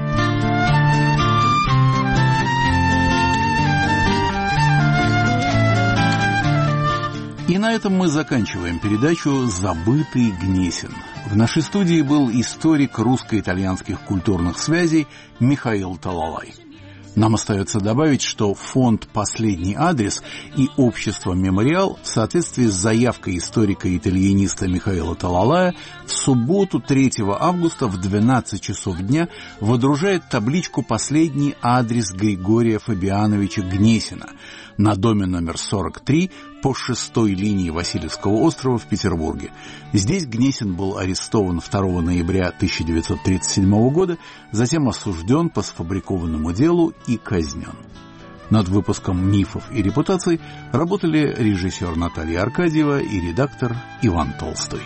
И на этом мы заканчиваем передачу «Забытый Гнесин». В нашей студии был историк русско-итальянских культурных связей Михаил Талалай. Нам остается добавить, что фонд «Последний адрес» и общество «Мемориал» в соответствии с заявкой историка-итальяниста Михаила Талалая в субботу третьего августа в двенадцать часов дня водружает табличку «Последний адрес Григория Фабиановича Гнесина» на доме номер сорок три по шестой линии Васильевского острова в Петербурге. Здесь Гнесин был арестован второго ноября тысяча девятьсот тридцать седьмого года, затем осужден по сфабрикованному делу и казнен. Над выпуском «Мифов и репутаций» работали режиссер Наталья Аркадьева и редактор Иван Толстой.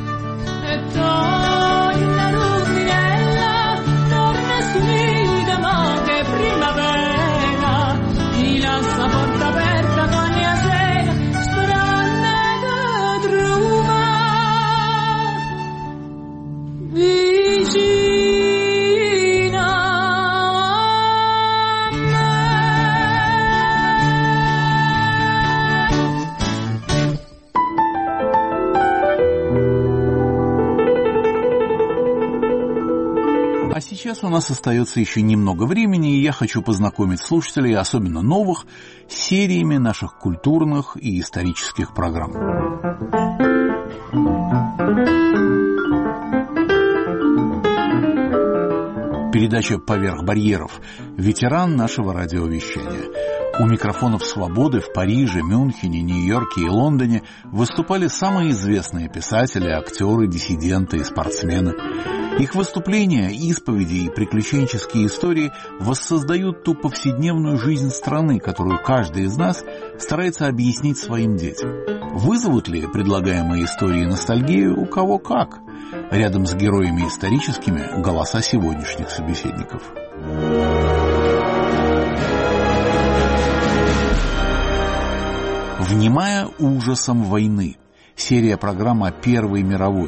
А сейчас у нас остается еще немного времени, и я хочу познакомить слушателей, особенно новых, с сериями наших культурных и исторических программ. Передача «Поверх барьеров». Ветеран нашего радиовещания. У микрофонов «Свободы» в Париже, Мюнхене, Нью-Йорке и Лондоне выступали самые известные писатели, актеры, диссиденты и спортсмены. Их выступления, исповеди и приключенческие истории воссоздают ту повседневную жизнь страны, которую каждый из нас старается объяснить своим детям. Вызовут ли предлагаемые истории ностальгию у кого как? Рядом с героями историческими голоса сегодняшних собеседников. «Внимая ужасом войны». Серия программ о Первой мировой.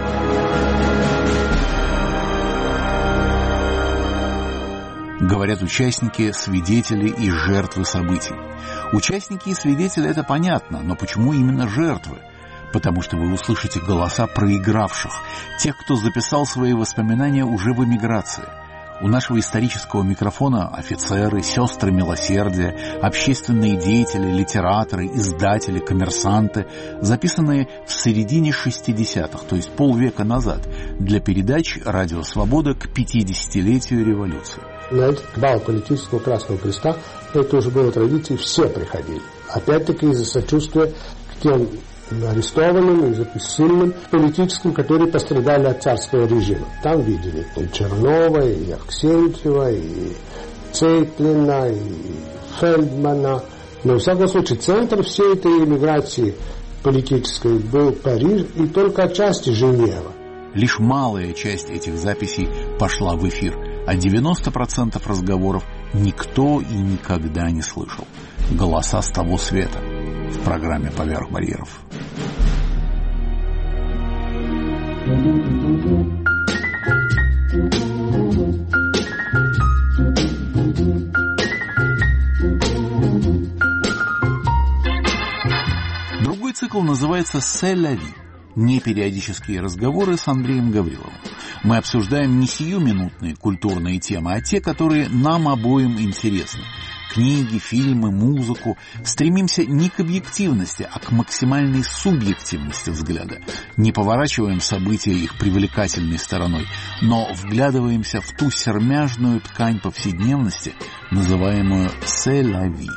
Говорят участники, свидетели и жертвы событий. Участники и свидетели — это понятно, но почему именно жертвы? Потому что вы услышите голоса проигравших, тех, кто записал свои воспоминания уже в эмиграции. У нашего исторического микрофона офицеры, сестры милосердия, общественные деятели, литераторы, издатели, коммерсанты, записанные в середине шестидесятых, то есть полвека назад, для передач «Радио Свобода» к пятидесятилетию революции. На этот бал политического Красного Креста, это уже было традицией, все приходили. Опять-таки из-за сочувствия к тем арестованным и ссыльным политическим, которые пострадали от царского режима. Там видели и Чернова, и Аксентьева, и Цейтлина, и Фельдмана. Но, в всяком случае, центр всей этой эмиграции политической был Париж и только отчасти Женева. Лишь малая часть этих записей пошла в эфир, а девяносто процентов разговоров никто и никогда не слышал. Голоса с того света в программе «Поверх барьеров». Другой цикл называется «C'est la vie». Непериодические разговоры с Андреем Гавриловым. Мы обсуждаем не сиюминутные культурные темы, а те, которые нам обоим интересны. Книги, фильмы, музыку. Стремимся не к объективности, а к максимальной субъективности взгляда. Не поворачиваем события их привлекательной стороной, но вглядываемся в ту сермяжную ткань повседневности, называемую «c'est la vie».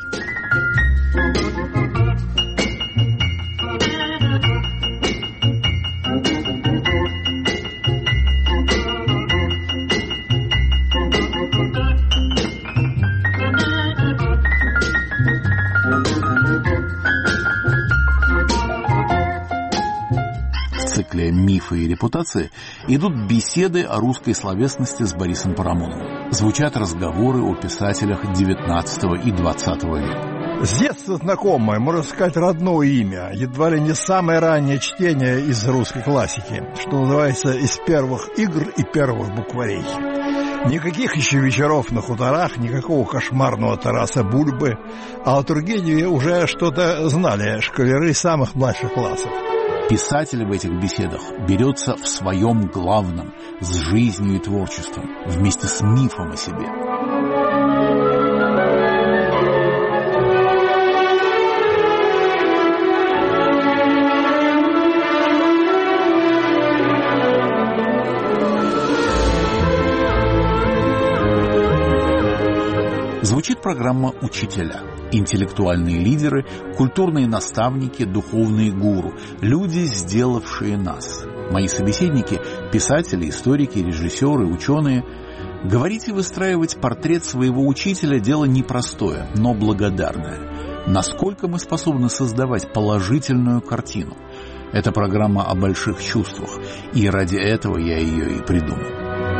«Мифы и репутации» идут беседы о русской словесности с Борисом Парамоновым. Звучат разговоры о писателях девятнадцатого и двадцатого века. С детства знакомое, можно сказать, родное имя, едва ли не самое раннее чтение из русской классики, что называется, из первых игр и первых букварей. Никаких еще вечеров на хуторах, никакого кошмарного Тараса Бульбы, а о Тургеневе уже что-то знали школяры самых младших классов. Писатель в этих беседах берется в своем главном, с жизнью и творчеством, вместе с мифом о себе. Звучит программа «Учителя». Интеллектуальные лидеры, культурные наставники, духовные гуру, люди, сделавшие нас. Мои собеседники – писатели, историки, режиссеры, ученые. Говорить и выстраивать портрет своего учителя – дело непростое, но благодарное. Насколько мы способны создавать положительную картину? Это программа о больших чувствах, и ради этого я ее и придумал.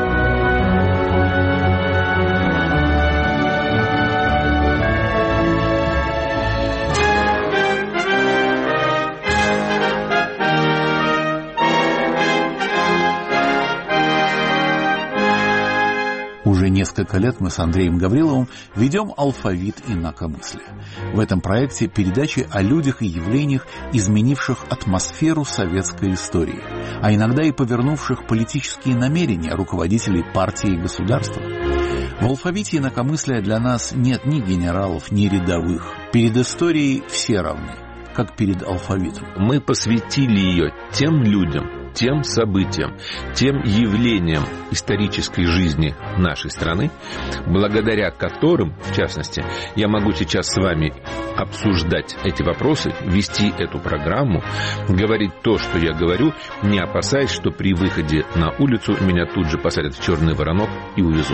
Уже несколько лет мы с Андреем Гавриловым ведем алфавит инакомыслия. В этом проекте передачи о людях и явлениях, изменивших атмосферу советской истории, а иногда и повернувших политические намерения руководителей партии и государства. В алфавите инакомыслия для нас нет ни генералов, ни рядовых. Перед историей все равны, как перед алфавитом. Мы посвятили ее тем людям, тем событиям, тем явлениям исторической жизни нашей страны, благодаря которым, в частности, я могу сейчас с вами обсуждать эти вопросы, вести эту программу, говорить то, что я говорю, не опасаясь, что при выходе на улицу меня тут же посадят в черный воронок и увезут.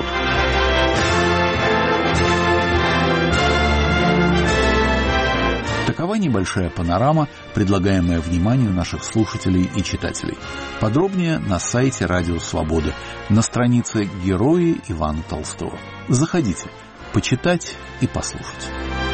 Такова небольшая панорама, предлагаемая вниманию наших слушателей и читателей. Подробнее на сайте «Радио Свобода», на странице «Герои Ивана Толстого». Заходите, почитать и послушать.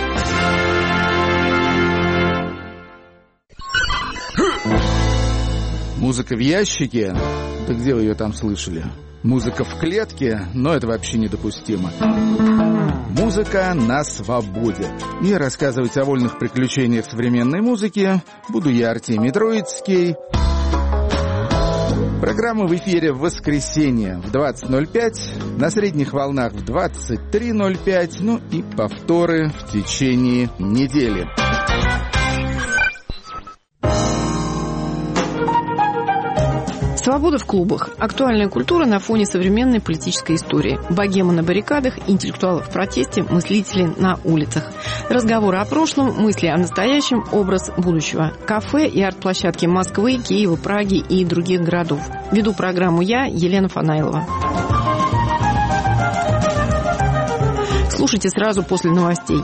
Музыка в ящике? Да где вы ее там слышали? Музыка в клетке? Но это вообще недопустимо. Музыка на свободе. И рассказывать о вольных приключениях современной музыки буду я, Артемий Троицкий. Программа в эфире в воскресенье в двадцать ноль пять, на средних волнах в двадцать три ноль пять, ну и повторы в течение недели. Свобода в клубах. Актуальная культура на фоне современной политической истории. Богемы на баррикадах, интеллектуалы в протесте, мыслители на улицах. Разговоры о прошлом, мысли о настоящем, образ будущего. Кафе и арт-площадки Москвы, Киева, Праги и других городов. Веду программу я, Елена Фанаилова. Слушайте сразу после новостей.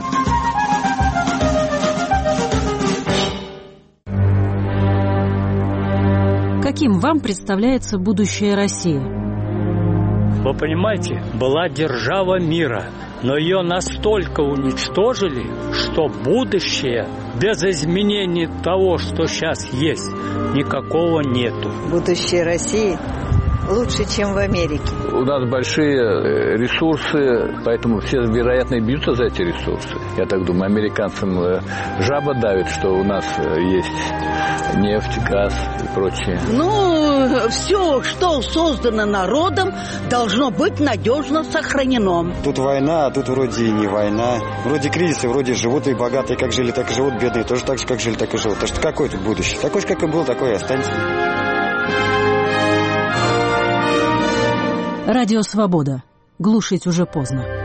Каким вам представляется будущее России? Вы понимаете, была держава мира, но ее настолько уничтожили, что будущее без изменений того, что сейчас есть, никакого нету. Будущее России лучше, чем в Америке. У нас большие ресурсы, поэтому все, вероятно, и бьются за эти ресурсы. Я так думаю, американцам жаба давит, что у нас есть нефть, газ и прочее. Ну, все, что создано народом, должно быть надежно сохранено. Тут война, а тут вроде и не война. Вроде кризисы, вроде живут и богатые, как жили, так и живут, бедные тоже так же, как жили, так и живут. Так что какое тут будущее? Такое же, как и было, такое и останется. Радио «Свобода». Глушить уже поздно.